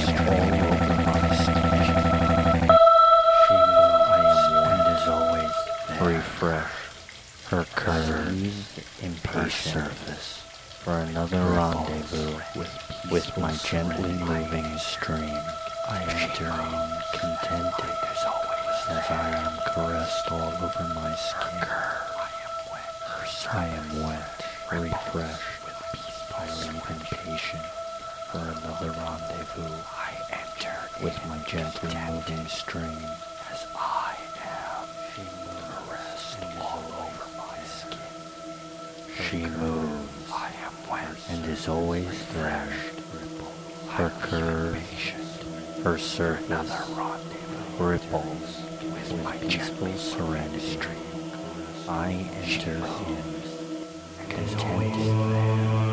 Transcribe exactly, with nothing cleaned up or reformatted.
caress all over my skin. She moves and is always there. Refresh her curves, impatient surface for another rendezvous with, with my gently moving stream. I enter contented as I am caressed all over my skin. I am wet, refreshed, I leave impatient for another rendezvous. I enter with my gently moving stream as I am. She moves and is always there. Her curves, her surface ripples with peaceful serenity. I enter in, content